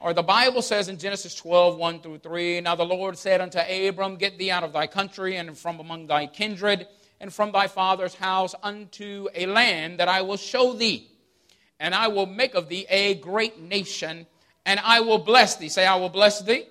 or the Bible says in Genesis 12, 1 through 3, now the Lord said unto Abram, get thee out of thy country and from among thy kindred and from thy father's house unto a land that I will show thee. And I will make of thee a great nation, and I will bless thee. Say, I will bless thee.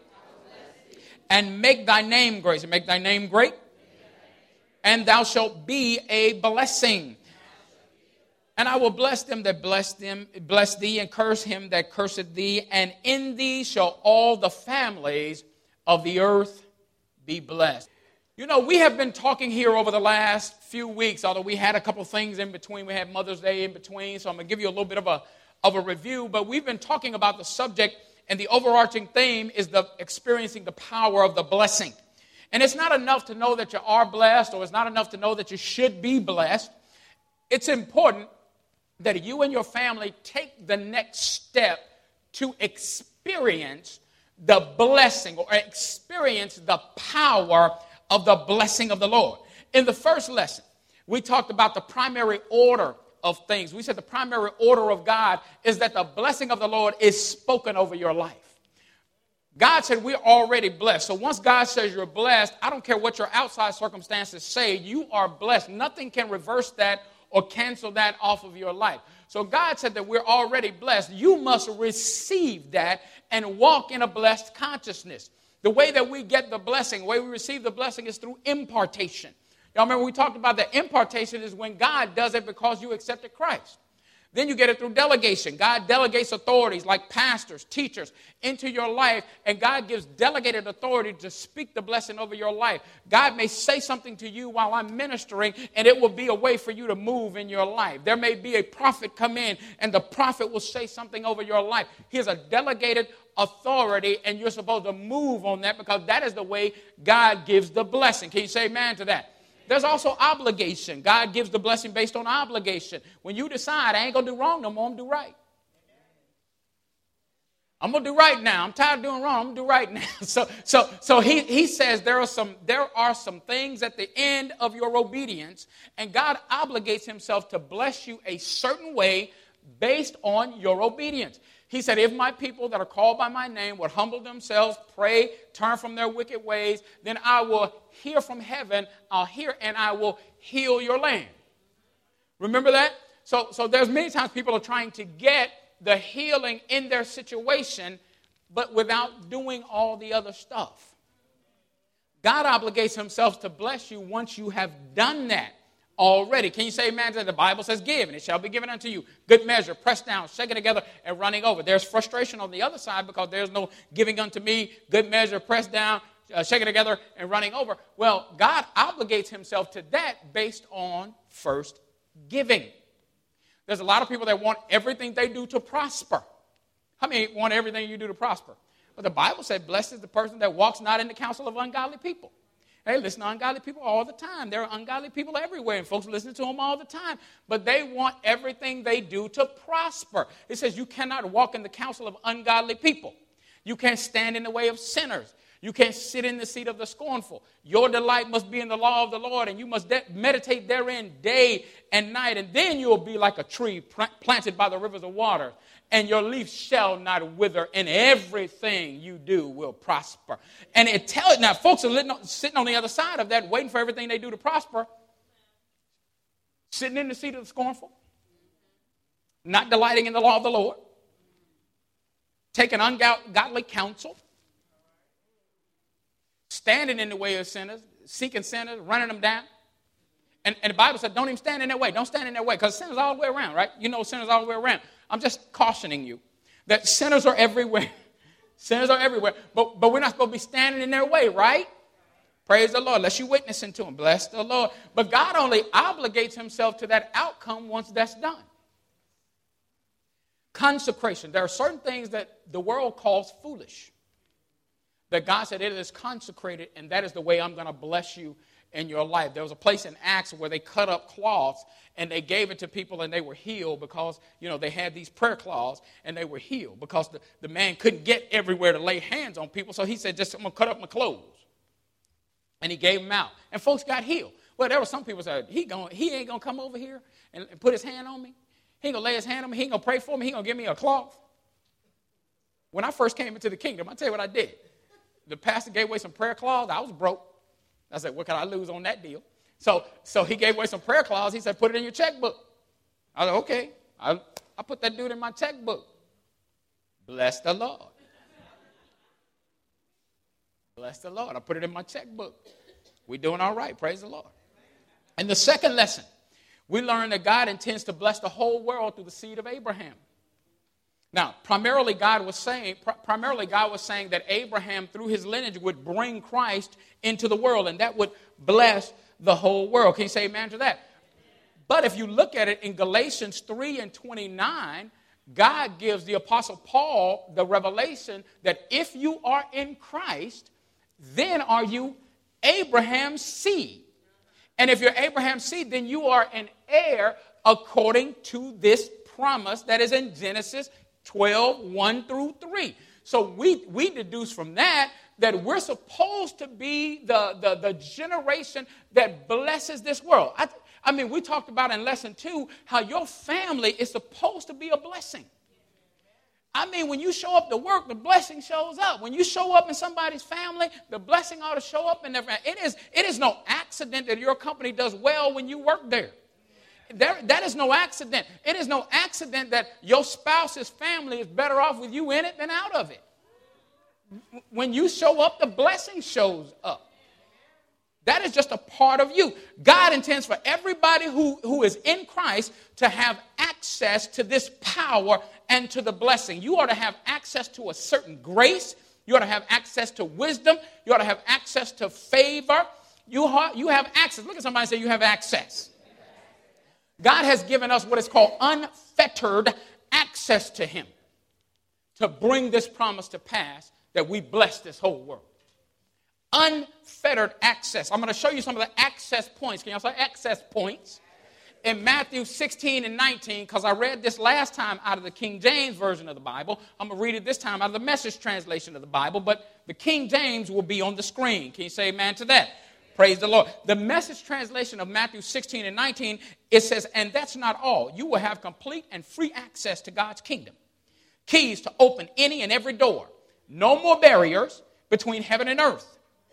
And make thy name great. So make thy name great. And thou shalt be a blessing. And I will bless them that bless thee, and curse him that curseth thee. And in thee shall all the families of the earth be blessed. You know, we have been talking here over the last few weeks, although we had a couple things in between. We had Mother's Day in between, so I'm going to give you a little bit of a review. But we've been talking about the subject, and the overarching theme is the experiencing the power of the blessing. And it's not enough to know that you are blessed, or it's not enough to know that you should be blessed. It's important that you and your family take the next step to experience the blessing or experience the power of the blessing of the Lord. In the first lesson, we talked about the primary order of things. We said the primary order of God is that the blessing of the Lord is spoken over your life. God said we're already blessed. So once God says you're blessed, I don't care what your outside circumstances say, you are blessed. Nothing can reverse that or cancel that off of your life. So God said that we're already blessed. You must receive that and walk in a blessed consciousness. The way that we get the blessing, the way we receive the blessing is through impartation. Y'all remember we talked about that impartation is when God does it because you accepted Christ. Then you get it through delegation. God delegates authorities like pastors, teachers into your life, and God gives delegated authority to speak the blessing over your life. God may say something to you while I'm ministering, and it will be a way for you to move in your life. There may be a prophet come in, and the prophet will say something over your life. He has a delegated authority, and you're supposed to move on that because that is the way God gives the blessing. Can you say amen to that? There's also obligation. God gives the blessing based on obligation. When you decide, I ain't going to do wrong no more, I'm going to do right. I'm going to do right now. I'm tired of doing wrong. I'm going to do right now. So he says there are some things at the end of your obedience, and God obligates himself to bless you a certain way based on your obedience. He said, if my people that are called by my name would humble themselves, pray, turn from their wicked ways, then I will hear from heaven, I'll hear, and I will heal your land. Remember that? So there's many times people are trying to get the healing in their situation, but without doing all the other stuff. God obligates himself to bless you once you have done that already. Can you say amen to that? The Bible says give, and it shall be given unto you. Good measure, pressed down, shaken together, and running over. There's frustration on the other side because there's no giving unto me, good measure, pressed down, shaken together, and running over. Well, God obligates himself to that based on first giving. There's a lot of people that want everything they do to prosper. How many want everything you do to prosper? But the Bible said, blessed is the person that walks not in the counsel of ungodly people. Hey, listen to ungodly people all the time. There are ungodly people everywhere, and folks listen to them all the time. But they want everything they do to prosper. It says you cannot walk in the counsel of ungodly people. You can't stand in the way of sinners. You can't sit in the seat of the scornful. Your delight must be in the law of the Lord, and you must meditate therein day and night. And then you'll be like a tree planted by the rivers of water, and your leaf shall not wither, and everything you do will prosper. And it tells now, folks are sitting on the other side of that, waiting for everything they do to prosper, sitting in the seat of the scornful, not delighting in the law of the Lord, taking ungodly counsel, standing in the way of sinners, seeking sinners, running them down. And the Bible said, don't even stand in their way. Don't stand in their way, because sinners all the way around, right? You know sinners all the way around. I'm just cautioning you that sinners are everywhere. Sinners are everywhere. But we're not supposed to be standing in their way, right? Praise the Lord. Unless you're witnessing to him. Bless the Lord. But God only obligates himself to that outcome once that's done. Consecration. There are certain things that the world calls foolish, that God said it is consecrated, and that is the way I'm going to bless you in your life. There was a place in Acts where they cut up cloths and they gave it to people, and they were healed because, they had these prayer cloths, and they were healed because the man couldn't get everywhere to lay hands on people. So he said, I'm going to cut up my clothes. And he gave them out. And folks got healed. Well, there were some people that said, he ain't going to come over here and put his hand on me. He ain't going to lay his hand on me. He ain't going to pray for me. He ain't going to give me a cloth. When I first came into the kingdom, I'll tell you what I did. The pastor gave away some prayer cloths. I was broke. I said, what can I lose on that deal? So he gave away some prayer cloths. He said, put it in your checkbook. I said, okay. I put that dude in my checkbook. Bless the Lord. Bless the Lord. I put it in my checkbook. We're doing all right. Praise the Lord. And the second lesson, we learned that God intends to bless the whole world through the seed of Abraham. Now, primarily God was saying that Abraham, through his lineage, would bring Christ into the world, and that would bless the whole world. Can you say amen to that? But if you look at it in Galatians 3:29, God gives the Apostle Paul the revelation that if you are in Christ, then are you Abraham's seed. And if you're Abraham's seed, then you are an heir according to this promise that is in Genesis 12:1-3. So we deduce from that we're supposed to be the generation that blesses this world. I mean, we talked about in lesson 2 how your family is supposed to be a blessing. I mean, when you show up to work, the blessing shows up. When you show up in somebody's family, the blessing ought to show up in their family. It is no accident that your company does well when you work there. That is no accident. It is no accident that your spouse's family is better off with you in it than out of it. When you show up, the blessing shows up. That is just a part of you. God intends for everybody who is in Christ to have access to this power and to the blessing. You ought to have access to a certain grace. You ought to have access to wisdom. You ought to have access to favor. You have access. Look at somebody and say, you have access. God has given us what is called unfettered access to him to bring this promise to pass that we bless this whole world. Unfettered access. I'm going to show you some of the access points. Can y'all say access points? In Matthew 16:19, because I read this last time out of the King James Version of the Bible. I'm going to read it this time out of the Message translation of the Bible, but the King James will be on the screen. Can you say amen to that? Praise the Lord. The Message translation of Matthew 16:19, it says, and that's not all. You will have complete and free access to God's kingdom. Keys to open any and every door. No more barriers between heaven and earth.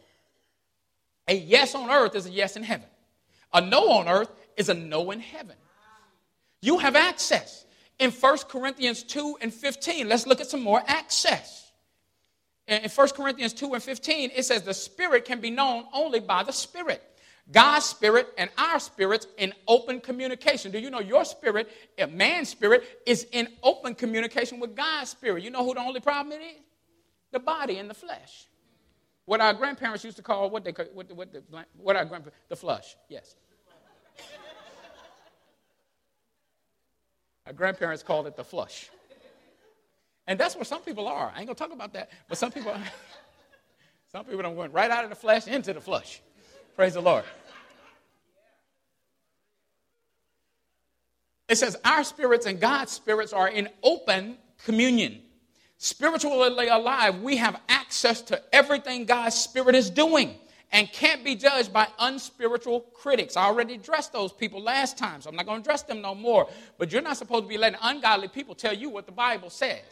A yes on earth is a yes in heaven. A no on earth is a no in heaven. You have access. In 1 Corinthians 2:15, let's look at some more access. In 1 Corinthians 2:15, it says the Spirit can be known only by the Spirit. God's Spirit and our spirits in open communication. Do you know your spirit, a man's spirit, is in open communication with God's Spirit? You know who the only problem it is? The body and the flesh. What our grandparents used to call, the flush, yes. Our grandparents called it the flush. And that's where some people are. I ain't going to talk about that, but some people don't went right out of the flesh into the flush. Praise the Lord. It says our spirits and God's spirits are in open communion. Spiritually alive, we have access to everything God's Spirit is doing and can't be judged by unspiritual critics. I already addressed those people last time, so I'm not going to address them no more. But you're not supposed to be letting ungodly people tell you what the Bible says.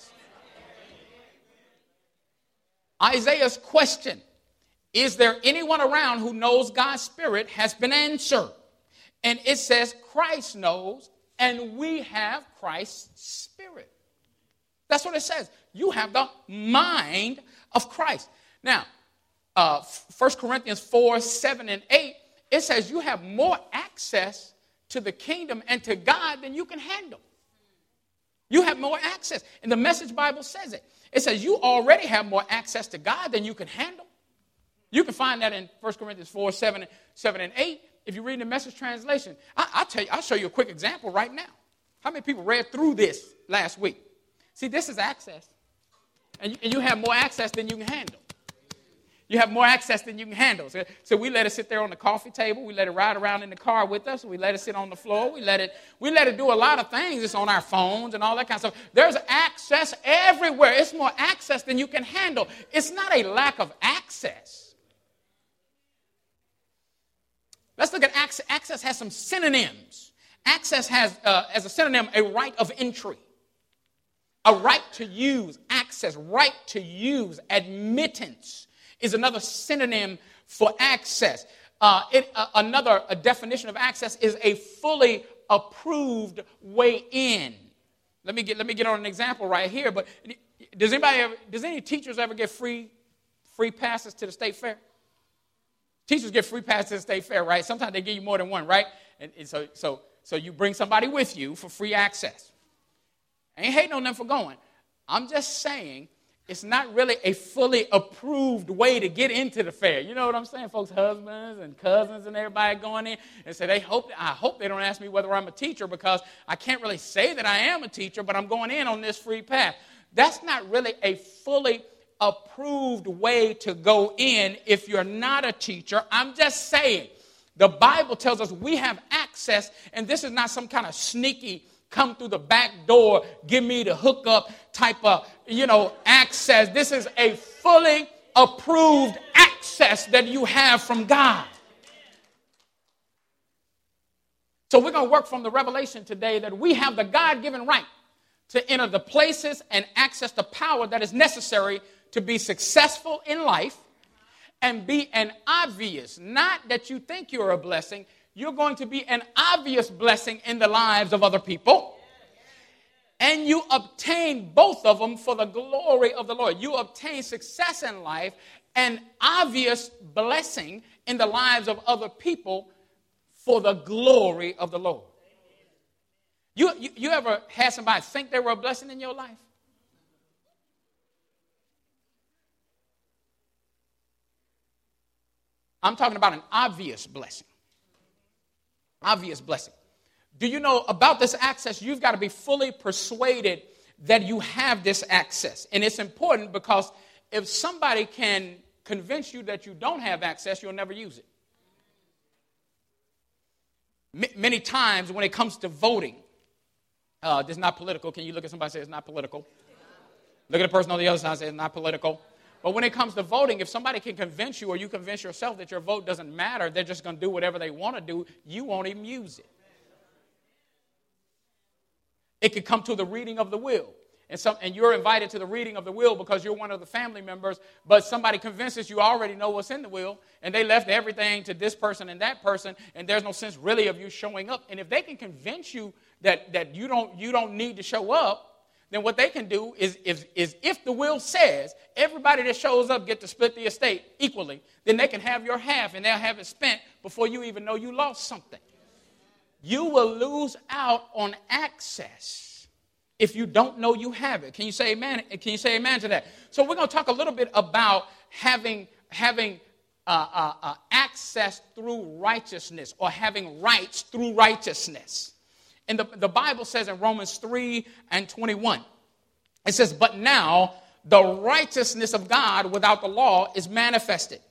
Isaiah's question, is there anyone around who knows God's Spirit, has been answered. And it says Christ knows, and we have Christ's Spirit. That's what it says. You have the mind of Christ. Now, 1 Corinthians 4:7-8, it says you have more access to the kingdom and to God than you can handle. You have more access. And the Message Bible says it. It says you already have more access to God than you can handle. You can find that in 1 Corinthians 4:7-8 if you read the Message translation. I'll show you a quick example right now. How many people read through this last week? See, this is access. And you have more access than you can handle. You have more access than you can handle. So we let it sit there on the coffee table. We let it ride around in the car with us. We let it sit on the floor. We let it do a lot of things. It's on our phones and all that kind of stuff. There's access everywhere. It's more access than you can handle. It's not a lack of access. Let's look at access. Access has some synonyms. Access has, as a synonym, a right of entry. A right to use, access, right to use, admittance is another synonym for access. Another definition of access is a fully approved way in. Let me get on an example right here. But does any teachers ever get free passes to the state fair? Teachers get free passes to the state fair, right? Sometimes they give you more than one, right? And so you bring somebody with you for free access. I ain't hating on them for going. I'm just saying it's not really a fully approved way to get into the fair. You know what I'm saying? Folks' husbands and cousins and everybody going in and say I hope they don't ask me whether I'm a teacher, because I can't really say that I am a teacher, but I'm going in on this free pass. That's not really a fully approved way to go in if you're not a teacher. I'm just saying the Bible tells us we have access, and this is not some kind of sneaky come through the back door, give me the hookup type of, access. This is a fully approved access that you have from God. So we're going to work from the revelation today that we have the God-given right to enter the places and access the power that is necessary to be successful in life and be an obvious, not that you think you're a blessing, you're going to be an obvious blessing in the lives of other people. And you obtain both of them for the glory of the Lord. You obtain success in life and obvious blessing in the lives of other people for the glory of the Lord. You ever had somebody think they were a blessing in your life? I'm talking about an obvious blessing. Obvious blessing. Do you know about this access? You've got to be fully persuaded that you have this access. And it's important because if somebody can convince you that you don't have access, you'll never use it. Many times when it comes to voting, this is not political. Can you look at somebody and say it's not political? Look at the person on the other side and say it's not political. But when it comes to voting, if somebody can convince you or you convince yourself that your vote doesn't matter, they're just going to do whatever they want to do, you won't even use it. It could come to the reading of the will. And you're invited to the reading of the will because you're one of the family members, but somebody convinces you already know what's in the will, and they left everything to this person and that person, and there's no sense really of you showing up. And if they can convince you that you don't need to show up, then what they can do is if the will says everybody that shows up get to split the estate equally, then they can have your half and they'll have it spent before you even know you lost something. You will lose out on access if you don't know you have it. Can you say amen? Can you say amen to that? So we're going to talk a little bit about having access through righteousness, or having rights through righteousness. And the Bible says in Romans 3:21, it says, "But now the righteousness of God without the law is manifested,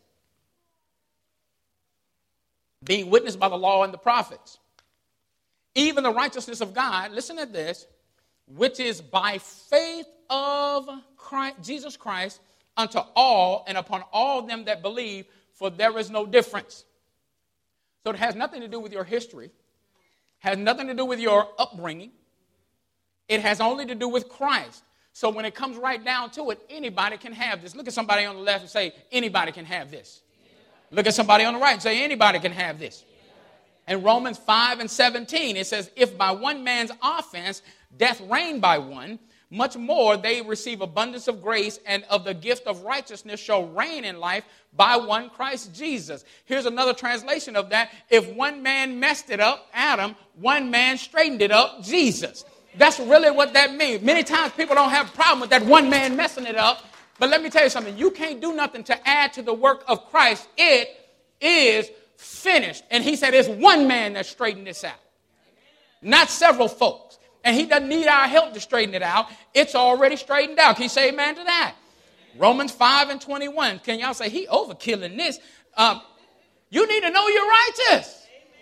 being witnessed by the law and the prophets. Even the righteousness of God," listen to this, "which is by faith of Christ, Jesus Christ, unto all and upon all them that believe, for there is no difference." So it has nothing to do with your history. Has nothing to do with your upbringing. It has only to do with Christ. So when it comes right down to it, anybody can have this. Look at somebody on the left and say, anybody can have this. Look at somebody on the right and say, anybody can have this. In Romans 5:17, it says, "If by one man's offense death reigned by one, much more they receive abundance of grace and of the gift of righteousness shall reign in life by one Christ Jesus." Here's another translation of that. If one man messed it up, Adam, one man straightened it up, Jesus. That's really what that means. Many times people don't have a problem with that one man messing it up. But let me tell you something. You can't do nothing to add to the work of Christ. It is finished. And he said it's one man that straightened this out, not several folks. And he doesn't need our help to straighten it out. It's already straightened out. Can you say amen to that? Romans 5:21. Can y'all say, he overkilling this? You need to know you're righteous.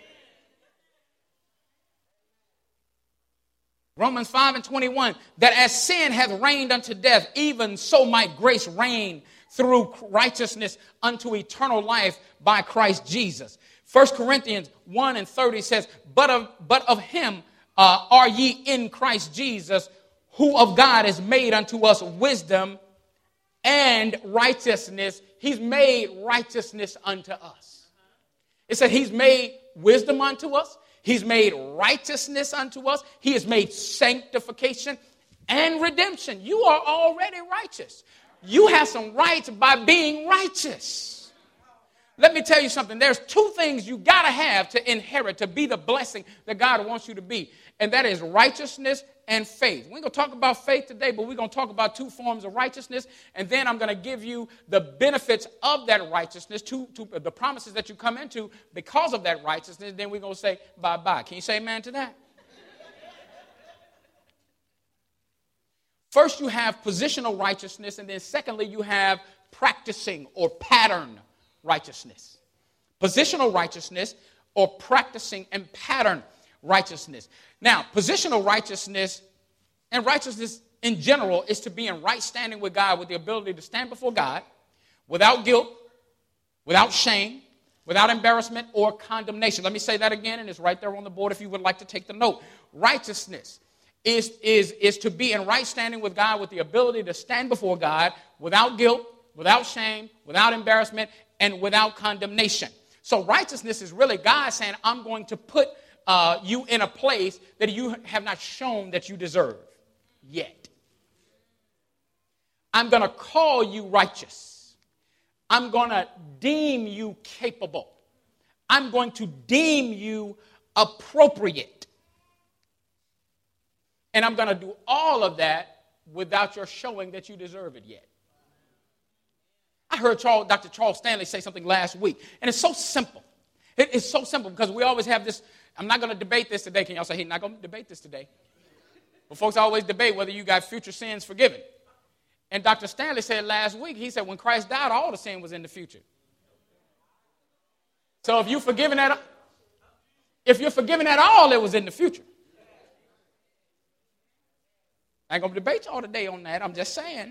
Romans 5:21. That as sin hath reigned unto death, even so might grace reign through righteousness unto eternal life by Christ Jesus. 1 Corinthians 1:30 says, but of him are ye in Christ Jesus, who of God is made unto us wisdom and righteousness. He's made righteousness unto us. It said he's made wisdom unto us. He's made righteousness unto us. He has made sanctification and redemption. You are already righteous. You have some rights by being righteous. Let me tell you something. There's two things you got to have to inherit, to be the blessing that God wants you to be. And that is righteousness and faith. We're going to talk about faith today, but we're going to talk about two forms of righteousness. And then I'm going to give you the benefits of that righteousness, to the promises that you come into because of that righteousness. Then we're going to say bye-bye. Can you say amen to that? First, you have positional righteousness. And then secondly, you have practicing or pattern righteousness. Positional righteousness or practicing and pattern righteousness. Now, positional righteousness and righteousness in general is to be in right standing with God, with the ability to stand before God without guilt, without shame, without embarrassment or condemnation. Let me say that again, and it's right there on the board if you would like to take the note. Righteousness is to be in right standing with God, with the ability to stand before God without guilt, without shame, without embarrassment, and without condemnation. So righteousness is really God saying, I'm going to put you in a place that you have not shown that you deserve yet. I'm going to call you righteous. I'm going to deem you capable. I'm going to deem you appropriate. And I'm going to do all of that without your showing that you deserve it yet. I heard Dr. Charles Stanley say something last week, and it's so simple. It's so simple because we always have this. I'm not going to debate this today. Can y'all say, he's not going to debate this today? But folks always debate whether you got future sins forgiven. And Dr. Stanley said last week, he said when Christ died, all the sin was in the future. So if you're forgiven at all, it was in the future. I ain't going to debate y'all today on that. I'm just saying.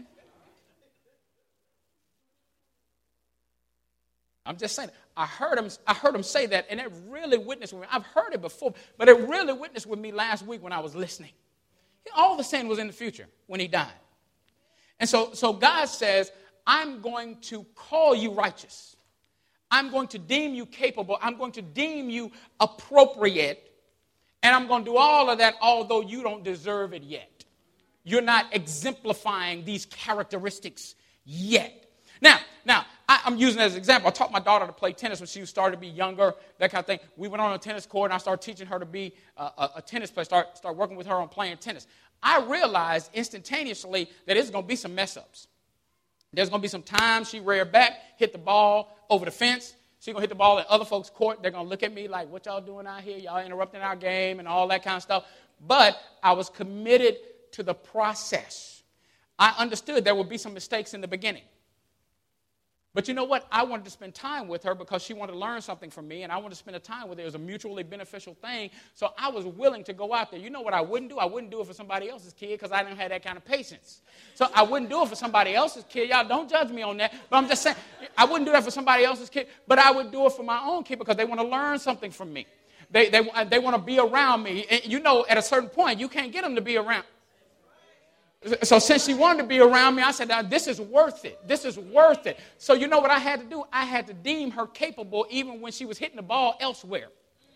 I heard him say that, and it really witnessed with me. I've heard it before, but it really witnessed with me last week when I was listening. All the sin was in the future when he died. And so God says, I'm going to call you righteous. I'm going to deem you capable. I'm going to deem you appropriate. And I'm going to do all of that although you don't deserve it yet. You're not exemplifying these characteristics yet. Now, I'm using it as an example. I taught my daughter to play tennis when she started to be younger, that kind of thing. We went on a tennis court, and I started teaching her to be a tennis player, start working with her on playing tennis. I realized instantaneously that there's going to be some mess-ups. There's going to be some times she reared back, hit the ball over the fence. She's going to hit the ball in other folks' court. They're going to look at me like, what y'all doing out here? Y'all interrupting our game and all that kind of stuff. But I was committed to the process. I understood there would be some mistakes in the beginning. But you know what? I wanted to spend time with her because she wanted to learn something from me, and I wanted to spend a time with her. It was a mutually beneficial thing, so I was willing to go out there. You know what I wouldn't do? I wouldn't do it for somebody else's kid because I didn't have that kind of patience. So I wouldn't do it for somebody else's kid. Y'all don't judge me on that, but I'm just saying, I wouldn't do that for somebody else's kid, but I would do it for my own kid because they want to learn something from me. They want to be around me. And you know, at a certain point, you can't get them to be around. So since she wanted to be around me, I said, this is worth it. This is worth it. So you know what I had to do? I had to deem her capable even when she was hitting the ball elsewhere.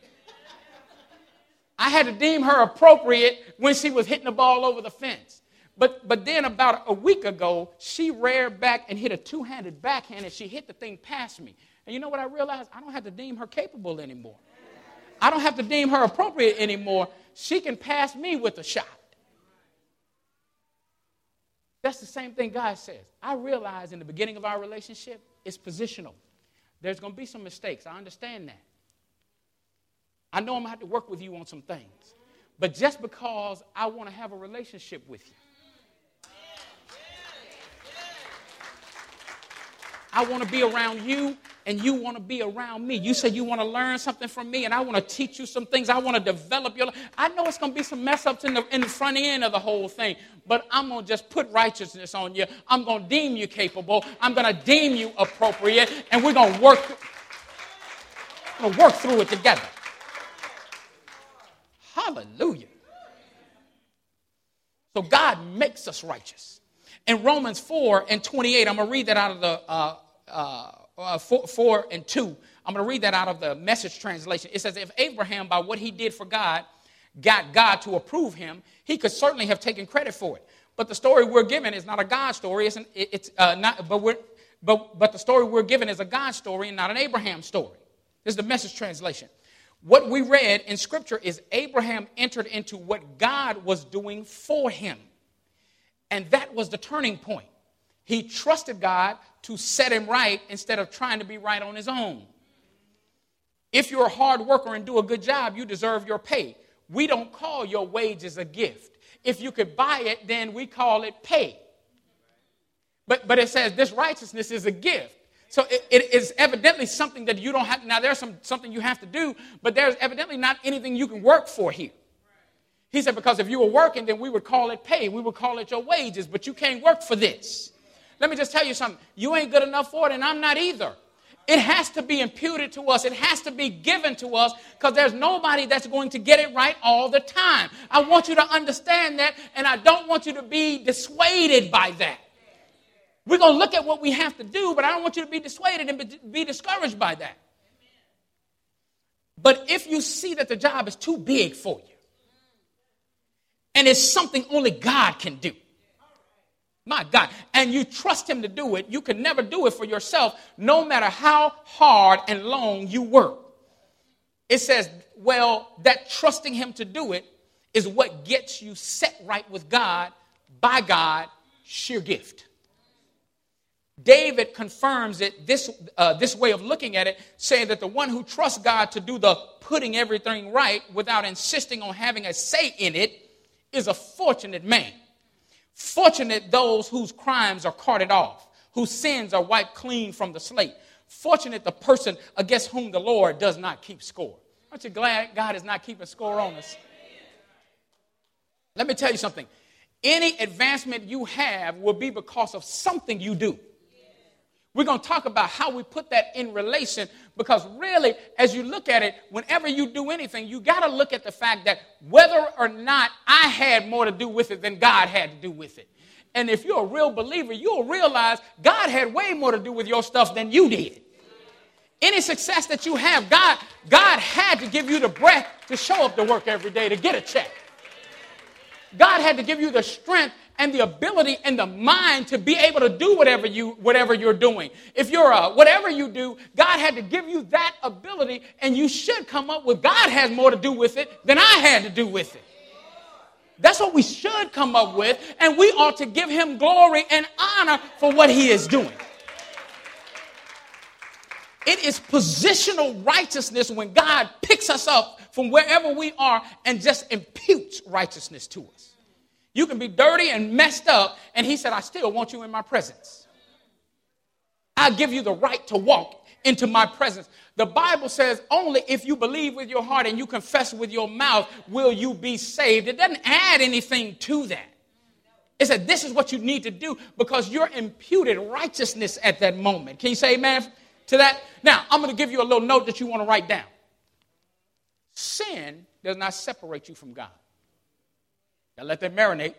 I had to deem her appropriate when she was hitting the ball over the fence. But then about a week ago, she reared back and hit a two-handed backhand, and she hit the thing past me. And you know what I realized? I don't have to deem her capable anymore. I don't have to deem her appropriate anymore. She can pass me with a shot. That's the same thing God says. I realize in the beginning of our relationship, it's positional. There's going to be some mistakes. I understand that. I know I'm going to have to work with you on some things. But just because I want to have a relationship with you, I want to be around you, and you want to be around me. You say you want to learn something from me, and I want to teach you some things. I want to develop your life. I know it's going to be some mess-ups in the front end of the whole thing, but I'm going to just put righteousness on you. I'm going to deem you capable. I'm going to deem you appropriate, and we're going to work through it together. Hallelujah. So God makes us righteous. In Romans 4:28, I'm going to read that out of the 4:2. I'm going to read that out of the Message translation. It says, if Abraham, by what he did for God, got God to approve him, he could certainly have taken credit for it. But the story we're given is not a God story. But the story we're given is a God story and not an Abraham story. This is the Message translation. What we read in Scripture is Abraham entered into what God was doing for him. And that was the turning point. He trusted God to set him right instead of trying to be right on his own. If you're a hard worker and do a good job, you deserve your pay. We don't call your wages a gift. If you could buy it, then we call it pay. But it says this righteousness is a gift. So it is evidently something that you don't have. Now, there's something you have to do, but there's evidently not anything you can work for here. He said, because if you were working, then we would call it pay. We would call it your wages, but you can't work for this. Let me just tell you something. You ain't good enough for it, and I'm not either. It has to be imputed to us. It has to be given to us because there's nobody that's going to get it right all the time. I want you to understand that, and I don't want you to be dissuaded by that. We're going to look at what we have to do, but I don't want you to be dissuaded and be discouraged by that. But if you see that the job is too big for you, and it's something only God can do, my God, and you trust him to do it, you can never do it for yourself, no matter how hard and long you work. It says, well, that trusting him to do it is what gets you set right with God, by God, sheer gift. David confirms it this way of looking at it, saying that the one who trusts God to do the putting everything right without insisting on having a say in it is a fortunate man. Fortunate those whose crimes are carted off, whose sins are wiped clean from the slate. Fortunate the person against whom the Lord does not keep score. Aren't you glad God is not keeping score on us? Let me tell you something. Any advancement you have will be because of something you do. We're going to talk about how we put that in relation because really, as you look at it, whenever you do anything, you got to look at the fact that whether or not I had more to do with it than God had to do with it. And if you're a real believer, you'll realize God had way more to do with your stuff than you did. Any success that you have, God had to give you the breath to show up to work every day to get a check. God had to give you the strength and the ability and the mind to be able to do whatever you're doing. If you're whatever you do, God had to give you that ability, and you should come up with God has more to do with it than I had to do with it. That's what we should come up with, and we ought to give him glory and honor for what he is doing. It is positional righteousness when God picks us up from wherever we are and just imputes righteousness to us. You can be dirty and messed up, and he said, I still want you in my presence. I give you the right to walk into my presence. The Bible says only if you believe with your heart and you confess with your mouth will you be saved. It doesn't add anything to that. It said this is what you need to do because you're imputed righteousness at that moment. Can you say amen to that? Now, I'm going to give you a little note that you want to write down. Sin does not separate you from God. Now let that marinate.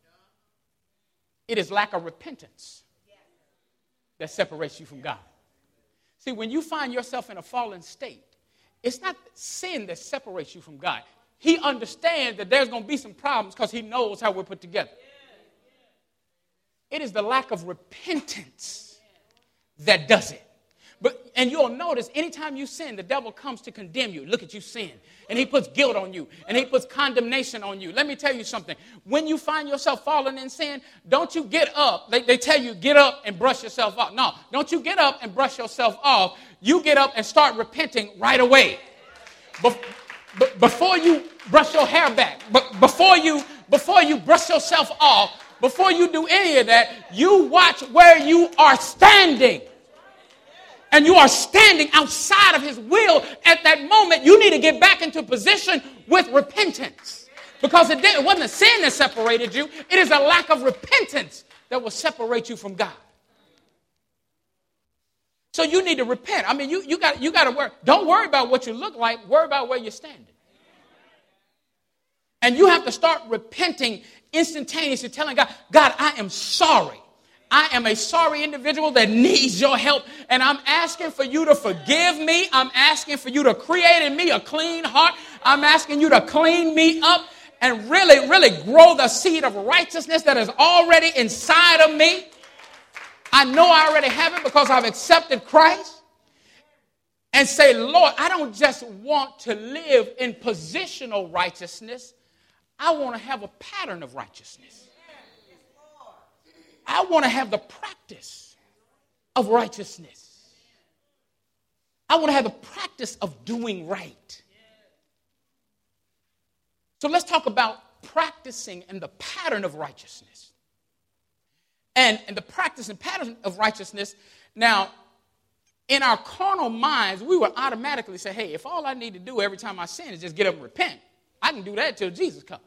It is lack of repentance that separates you from God. See, when you find yourself in a fallen state, it's not sin that separates you from God. He understands that there's going to be some problems because he knows how we're put together. It is the lack of repentance that does it. And you'll notice anytime you sin, the devil comes to condemn you. Look at you sin. And he puts guilt on you. And he puts condemnation on you. Let me tell you something. When you find yourself falling in sin, don't you get up. They tell you get up and brush yourself off. No, don't you get up and brush yourself off. You get up and start repenting right away. Before you brush your hair back, before you brush yourself off, before you do any of that, you watch where you are standing. And you are standing outside of his will at that moment, you need to get back into position with repentance. Because it wasn't a sin that separated you. It is a lack of repentance that will separate you from God. So you need to repent. I mean, you got to worry. Don't worry about what you look like. Worry about where you're standing. And you have to start repenting instantaneously, telling God, God, I am sorry. I am a sorry individual that needs your help, and I'm asking for you to forgive me. I'm asking for you to create in me a clean heart. I'm asking you to clean me up and really, really grow the seed of righteousness that is already inside of me. I know I already have it because I've accepted Christ. And say, Lord, I don't just want to live in positional righteousness. I want to have a pattern of righteousness. I want to have the practice of righteousness. I want to have the practice of doing right. So let's talk about practicing and the pattern of righteousness. And the practice and pattern of righteousness. Now, in our carnal minds, we would automatically say, hey, if all I need to do every time I sin is just get up and repent, I can do that till Jesus comes.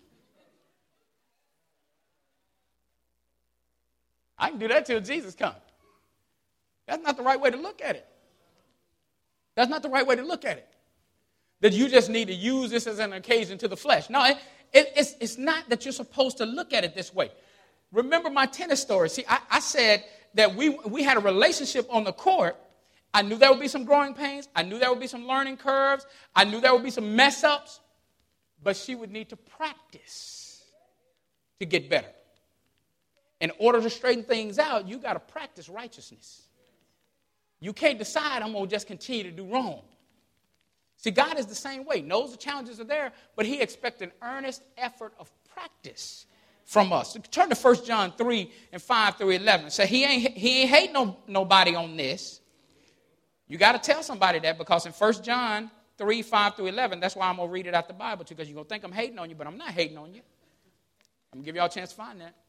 I can do that till Jesus comes. That's not the right way to look at it. That's not the right way to look at it. That you just need to use this as an occasion to the flesh. No, it's not that you're supposed to look at it this way. Remember my tennis story. See, I said that we had a relationship on the court. I knew there would be some growing pains. I knew there would be some learning curves. I knew there would be some mess ups. But she would need to practice to get better. In order to straighten things out, you got to practice righteousness. You can't decide I'm going to just continue to do wrong. See, God is the same way. Knows the challenges are there, but he expects an earnest effort of practice from us. Turn to 1 John 3 and 5 through 11. Say, he ain't hating nobody on this. You got to tell somebody that, because in 1 John 3, 5 through 11, that's why I'm going to read it out the Bible too, because you're going to think I'm hating on you, but I'm not hating on you. I'm going to give y'all a chance to find that.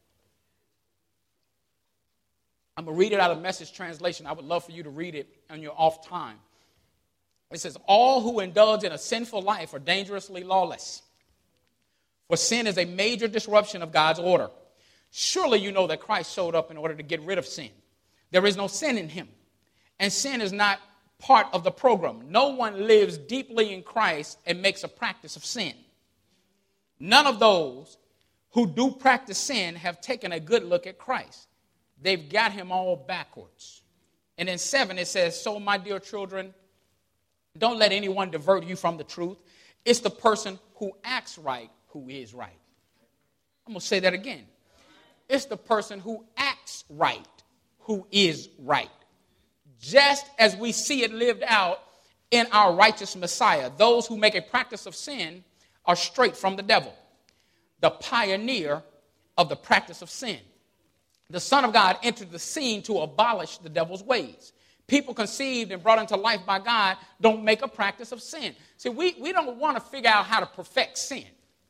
I'm going to read it out of Message translation. I would love for you to read it on your off time. It says, all who indulge in a sinful life are dangerously lawless. For sin is a major disruption of God's order. Surely you know that Christ showed up in order to get rid of sin. There is no sin in him. And sin is not part of the program. No one lives deeply in Christ and makes a practice of sin. None of those who do practice sin have taken a good look at Christ. They've got him all backwards. And in 7 it says, so my dear children, don't let anyone divert you from the truth. It's the person who acts right who is right. I'm going to say that again. It's the person who acts right who is right. Just as we see it lived out in our righteous Messiah. Those who make a practice of sin are straight from the devil, the pioneer of the practice of sin. The Son of God entered the scene to abolish the devil's ways. People conceived and brought into life by God don't make a practice of sin. See, we don't want to figure out how to perfect sin.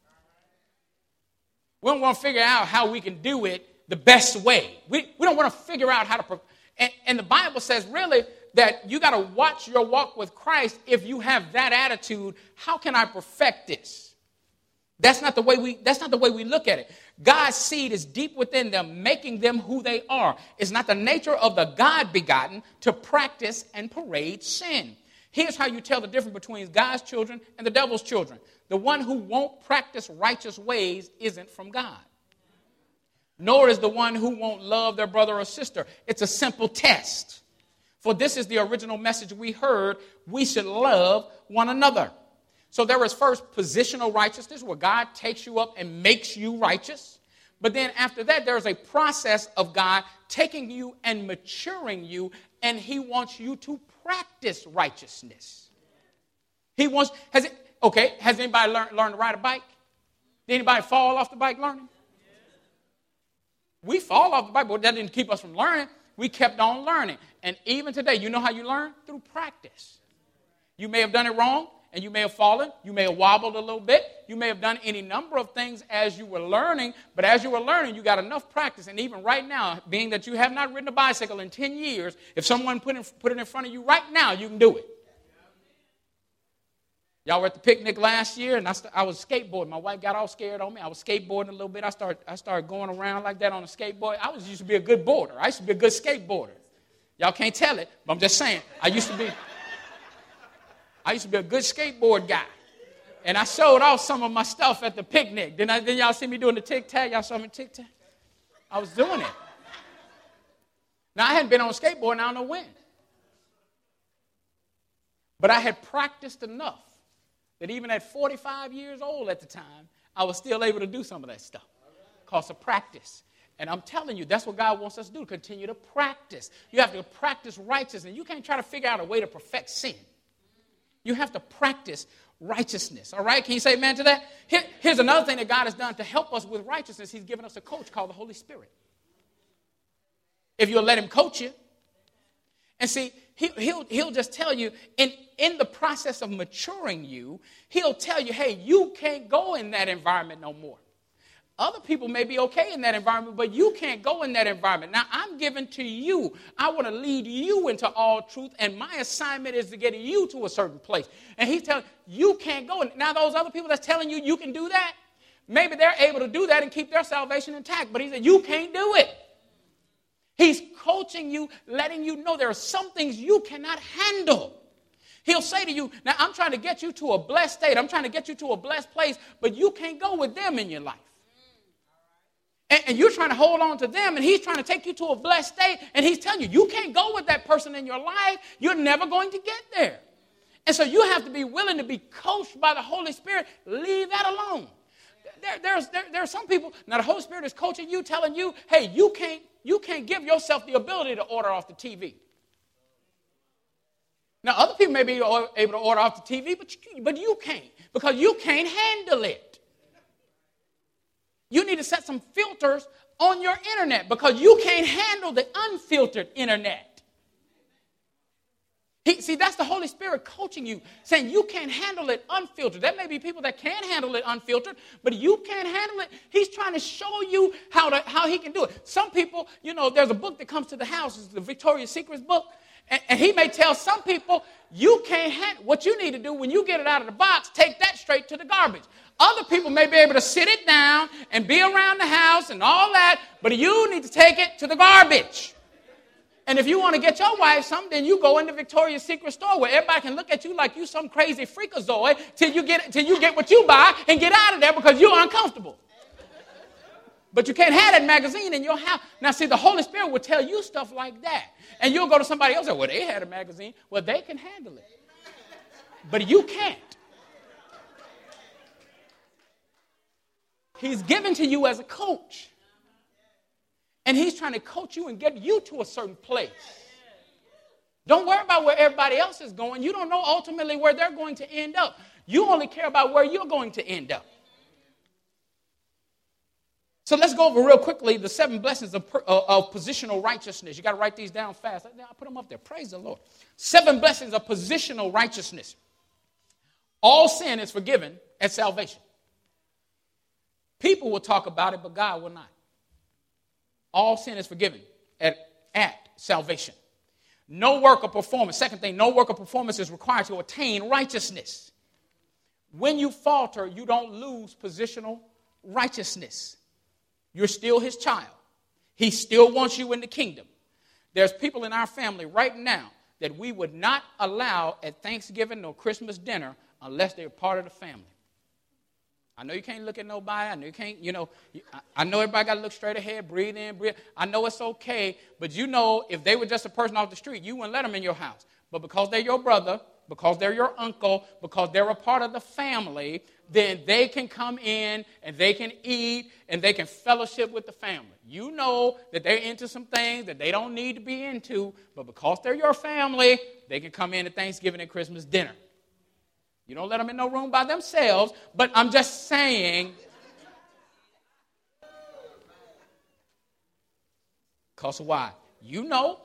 We don't want to figure out how we can do it the best way. We don't want to figure out how to... And the Bible says really that you got to watch your walk with Christ. If you have that attitude, how can I perfect this? That's not the way we look at it. God's seed is deep within them, making them who they are. It's not the nature of the God-begotten to practice and parade sin. Here's how you tell the difference between God's children and the devil's children. The one who won't practice righteous ways isn't from God. Nor is the one who won't love their brother or sister. It's a simple test. For this is the original message we heard. We should love one another. So there is first positional righteousness, where God takes you up and makes you righteous. But then after that, there's a process of God taking you and maturing you, and he wants you to practice righteousness. Has anybody learned to ride a bike? Did anybody fall off the bike learning? We fall off the bike, but that didn't keep us from learning. We kept on learning. And even today, you know how you learn? Through practice. You may have done it wrong, and you may have fallen. You may have wobbled a little bit. You may have done any number of things as you were learning. But as you were learning, you got enough practice. And even right now, being that you have not ridden a bicycle in 10 years, if someone put it in front of you right now, you can do it. Y'all were at the picnic last year, and I was skateboarding. My wife got all scared on me. I was skateboarding a little bit. I started going around like that on a skateboard. I used to be a good boarder. I used to be a good skateboarder. Y'all can't tell it, but I'm just saying. I used to be a good skateboard guy. And I showed off some of my stuff at the picnic. Then y'all see me doing the tic-tac. Y'all saw me tic-tac. I was doing it. Now, I hadn't been on a skateboard, and I don't know when. But I had practiced enough that even at 45 years old at the time, I was still able to do some of that stuff because of practice. And I'm telling you, that's what God wants us to do, continue to practice. You have to practice righteousness. You can't try to figure out a way to perfect sin. You have to practice righteousness. All right? Can you say amen to that? Here's another thing that God has done to help us with righteousness. He's given us a coach called the Holy Spirit. If you'll let him coach you. And see, he'll just tell you, in the process of maturing you, he'll tell you, hey, you can't go in that environment no more. Other people may be okay in that environment, but you can't go in that environment. Now, I'm giving to you. I want to lead you into all truth, and my assignment is to get you to a certain place. And he's telling you can't go. Now, those other people that's telling you you can do that, maybe they're able to do that and keep their salvation intact, but he said you can't do it. He's coaching you, letting you know there are some things you cannot handle. He'll say to you, now, I'm trying to get you to a blessed state. I'm trying to get you to a blessed place, but you can't go with them in your life. And you're trying to hold on to them, and he's trying to take you to a blessed state, and he's telling you, you can't go with that person in your life. You're never going to get there. And so you have to be willing to be coached by the Holy Spirit. Leave that alone. There are some people, now the Holy Spirit is coaching you, telling you, hey, you can't give yourself the ability to order off the TV. Now, other people may be able to order off the TV, but you can't, because you can't handle it. You need to set some filters on your internet because you can't handle the unfiltered internet. See, that's the Holy Spirit coaching you, saying you can't handle it unfiltered. There may be people that can handle it unfiltered, but you can't handle it. He's trying to show you how he can do it. Some people, there's a book that comes to the house. It's the Victoria's Secret book. And he may tell some people, you can't handle what you need to do when you get it out of the box, take that straight to the garbage. Other people may be able to sit it down and be around the house and all that, but you need to take it to the garbage. And if you want to get your wife something, then you go into Victoria's Secret store where everybody can look at you like you some crazy freakazoid till you get what you buy and get out of there because you're uncomfortable. But you can't have that magazine in your house. Now, see, the Holy Spirit will tell you stuff like that. And you'll go to somebody else and say, well, they had a magazine. Well, they can handle it. But you can't. He's given to you as a coach. And he's trying to coach you and get you to a certain place. Don't worry about where everybody else is going. You don't know ultimately where they're going to end up. You only care about where you're going to end up. So let's go over real quickly the 7 blessings of positional righteousness. You got to write these down fast. I'll put them up there. Praise the Lord. 7 blessings of positional righteousness. All sin is forgiven at salvation. People will talk about it, but God will not. All sin is forgiven at salvation. No work or performance. Second thing, no work or performance is required to attain righteousness. When you falter, you don't lose positional righteousness. You're still his child. He still wants you in the kingdom. There's people in our family right now that we would not allow at Thanksgiving or Christmas dinner unless they're part of the family. I know you can't look at nobody. I know you can't, I know everybody got to look straight ahead, breathe in, breathe. I know it's okay, but if they were just a person off the street, you wouldn't let them in your house. But because they're your brother, because they're your uncle, because they're a part of the family, then they can come in and they can eat and they can fellowship with the family. You know that they're into some things that they don't need to be into, but because they're your family, they can come in at Thanksgiving and Christmas dinner. You don't let them in no room by themselves, but I'm just saying, because of why? You know.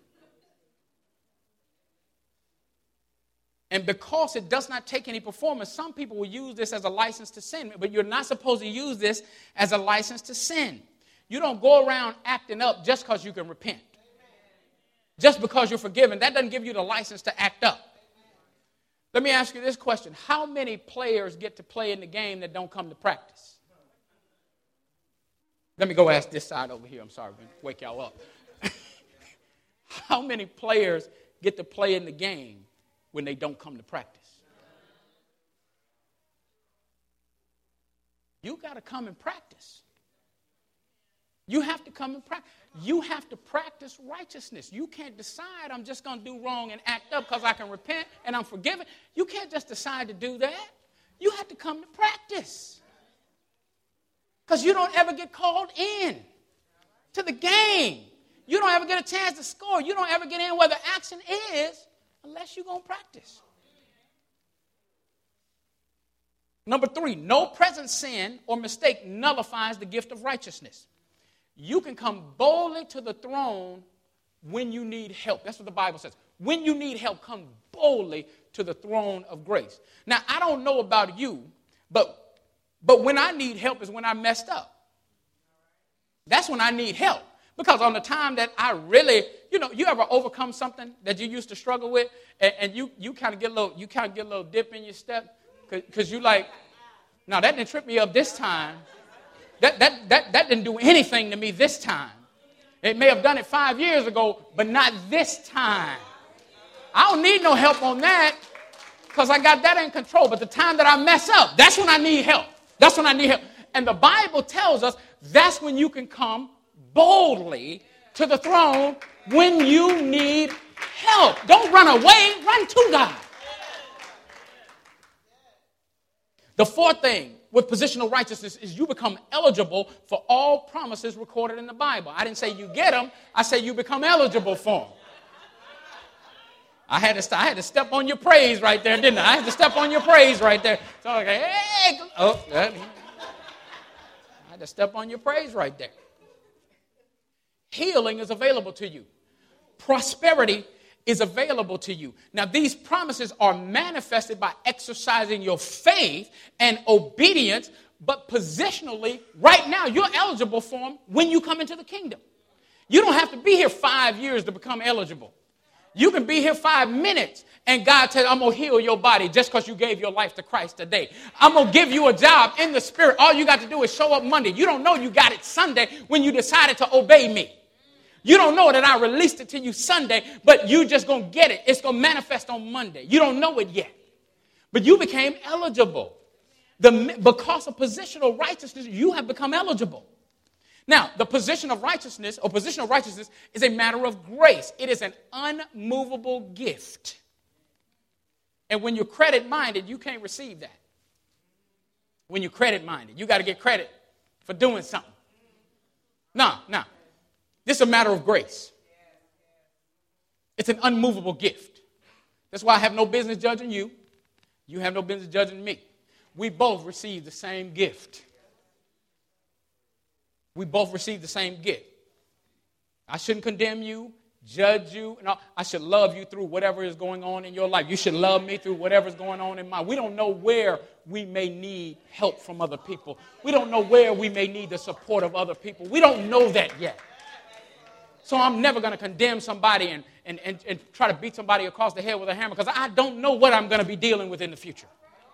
And because it does not take any performance, some people will use this as a license to sin, but you're not supposed to use this as a license to sin. You don't go around acting up just because you can repent. Just because you're forgiven, that doesn't give you the license to act up. Let me ask you this question. How many players get to play in the game that don't come to practice? Let me go ask this side over here. I'm sorry, I'm going to wake y'all up. How many players get to play in the game when they don't come to practice? You got to come and practice. You have to come and practice. You have to practice righteousness. You can't decide I'm just going to do wrong and act up because I can repent and I'm forgiven. You can't just decide to do that. You have to come to practice. Because you don't ever get called in to the game. You don't ever get a chance to score. You don't ever get in where the action is unless you're going to practice. Number 3, no present sin or mistake nullifies the gift of righteousness. You can come boldly to the throne when you need help. That's what the Bible says. When you need help, come boldly to the throne of grace. Now, I don't know about you, but when I need help is when I messed up. That's when I need help. Because on the time that I really, you ever overcome something that you used to struggle with, and you kind of get a little dip in your step, because you like, no, that didn't trip me up this time. That didn't do anything to me this time. It may have done it 5 years ago, but not this time. I don't need no help on that because I got that in control. But the time that I mess up, that's when I need help. That's when I need help. And the Bible tells us that's when you can come boldly to the throne when you need help. Don't run away. Run to God. The 4th thing with positional righteousness is you become eligible for all promises recorded in the Bible. I didn't say you get them. I say you become eligible for them. I had to step on your praise right there, didn't I? I had to step on your praise right there. So I was like, hey. I had to step on your praise right there. Healing is available to you. Prosperity is available to you. Now, these promises are manifested by exercising your faith and obedience, but positionally, right now, you're eligible for them when you come into the kingdom. You don't have to be here 5 years to become eligible. You can be here 5 minutes, and God says, I'm going to heal your body just because you gave your life to Christ today. I'm going to give you a job in the spirit. All you got to do is show up Monday. You don't know you got it Sunday when you decided to obey me. You don't know that I released it to you Sunday, but you just going to get it. It's going to manifest on Monday. You don't know it yet. But you became eligible. Because of positional righteousness, you have become eligible. Now, the position of righteousness or positional righteousness is a matter of grace. It is an unmovable gift. And when you're credit-minded, you can't receive that. When you're credit-minded, you got to get credit for doing something. No. This is a matter of grace. It's an unmovable gift. That's why I have no business judging you. You have no business judging me. We both receive the same gift. We both receive the same gift. I shouldn't condemn you, judge you. No, I should love you through whatever is going on in your life. You should love me through whatever is going on in mine. We don't know where we may need help from other people. We don't know where we may need the support of other people. We don't know that yet. So I'm never going to condemn somebody and try to beat somebody across the head with a hammer because I don't know what I'm going to be dealing with in the future.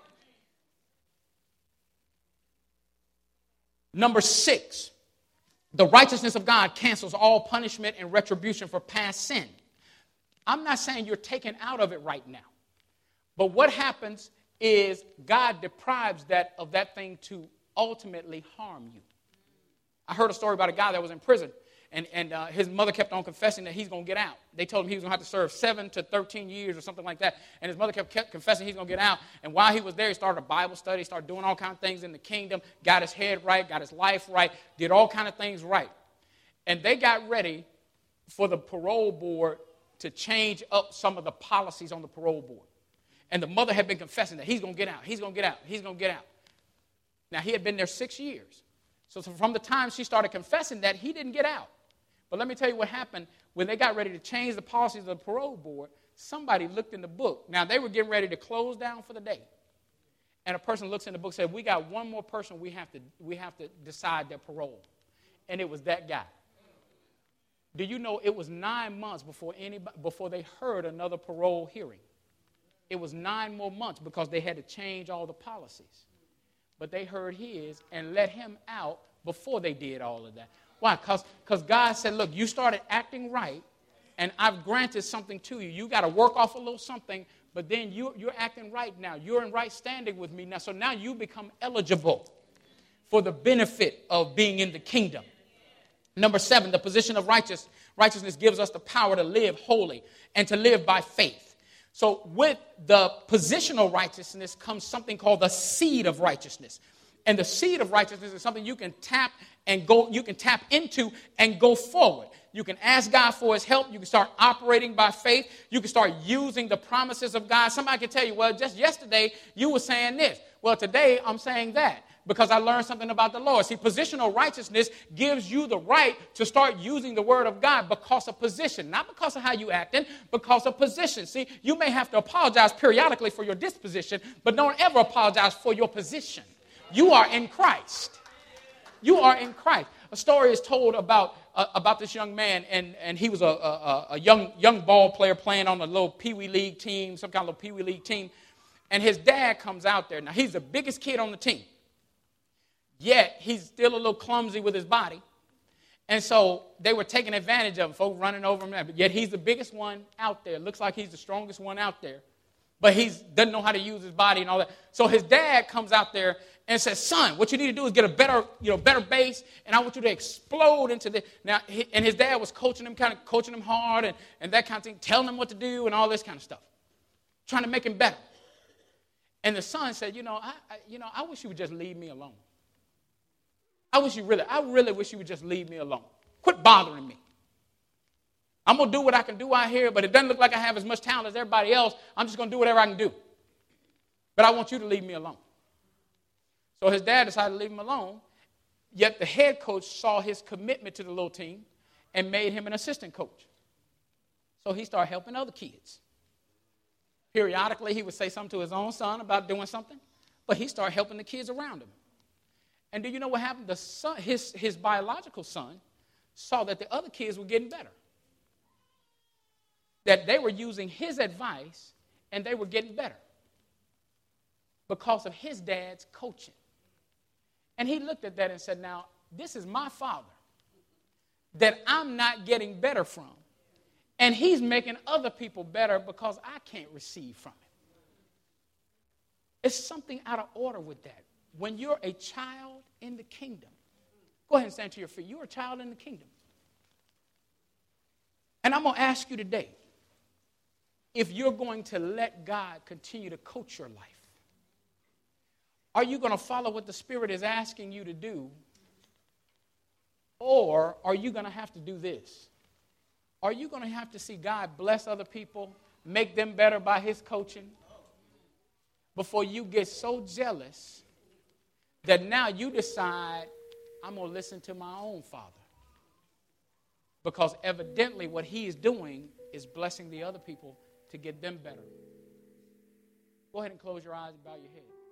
Number 6, the righteousness of God cancels all punishment and retribution for past sin. I'm not saying you're taken out of it right now. But what happens is God deprives of that thing to ultimately harm you. I heard a story about a guy that was in prison. And his mother kept on confessing that he's going to get out. They told him he was going to have to serve 7 to 13 years or something like that. And his mother kept confessing he's going to get out. And while he was there, he started a Bible study, started doing all kinds of things in the kingdom, got his head right, got his life right, did all kinds of things right. And they got ready for the parole board to change up some of the policies on the parole board. And the mother had been confessing that he's going to get out, he's going to get out, he's going to get out. Now, he had been there 6 years. So from the time she started confessing that, he didn't get out. But let me tell you what happened when they got ready to change the policies of the parole board. Somebody looked in the book. Now, they were getting ready to close down for the day. And a person looks in the book and said, we got one more person we have to decide their parole. And it was that guy. Do you know it was 9 months before they heard another parole hearing? It was 9 more months because they had to change all the policies. But they heard his and let him out before they did all of that. Why? Because God said, look, you started acting right, and I've granted something to you. You got to work off a little something, but then you're acting right now. You're in right standing with me now. So now you become eligible for the benefit of being in the kingdom. Number 7, the position of righteousness gives us the power to live holy and to live by faith. So with the positional righteousness comes something called the seed of righteousness. And the seed of righteousness is something you can tap into and go forward. You can ask God for his help. You can start operating by faith. You can start using the promises of God. Somebody can tell you, well, just yesterday you were saying this. Well, today I'm saying that because I learned something about the Lord. See, positional righteousness gives you the right to start using the word of God because of position, not because of how you acting, because of position. See, you may have to apologize periodically for your disposition, but don't ever apologize for your position. You are in Christ. You are in Christ. A story is told about this young man, and he was a young ball player playing on a little Pee-wee League team, some kind of little Pee-wee League team. And his dad comes out there. Now, he's the biggest kid on the team. Yet, he's still a little clumsy with his body. And so, they were taking advantage of him, folks running over him. But yet, he's the biggest one out there. Looks like he's the strongest one out there. But he doesn't know how to use his body and all that. So, his dad comes out there and says, son, what you need to do is get a better base, and I want you to explode into the. Now, and his dad was coaching him hard and that kind of thing, telling him what to do and all this kind of stuff, trying to make him better. And the son said, I wish you would just leave me alone. I really wish you would just leave me alone. Quit bothering me. I'm going to do what I can do out here, but it doesn't look like I have as much talent as everybody else. I'm just going to do whatever I can do. But I want you to leave me alone. So his dad decided to leave him alone, yet the head coach saw his commitment to the little team and made him an assistant coach. So he started helping other kids. Periodically, he would say something to his own son about doing something, but he started helping the kids around him. And do you know what happened? The son, his biological son saw that the other kids were getting better, that they were using his advice and they were getting better because of his dad's coaching. And he looked at that and said, now, this is my father that I'm not getting better from. And he's making other people better because I can't receive from him. It's something out of order with that. When you're a child in the kingdom, go ahead and stand to your feet. You're a child in the kingdom. And I'm going to ask you today, if you're going to let God continue to coach your life, are you going to follow what the Spirit is asking you to do? Or are you going to have to do this? Are you going to have to see God bless other people, make them better by his coaching, before you get so jealous that now you decide, I'm going to listen to my own father? Because evidently what he is doing is blessing the other people to get them better. Go ahead and close your eyes and bow your head.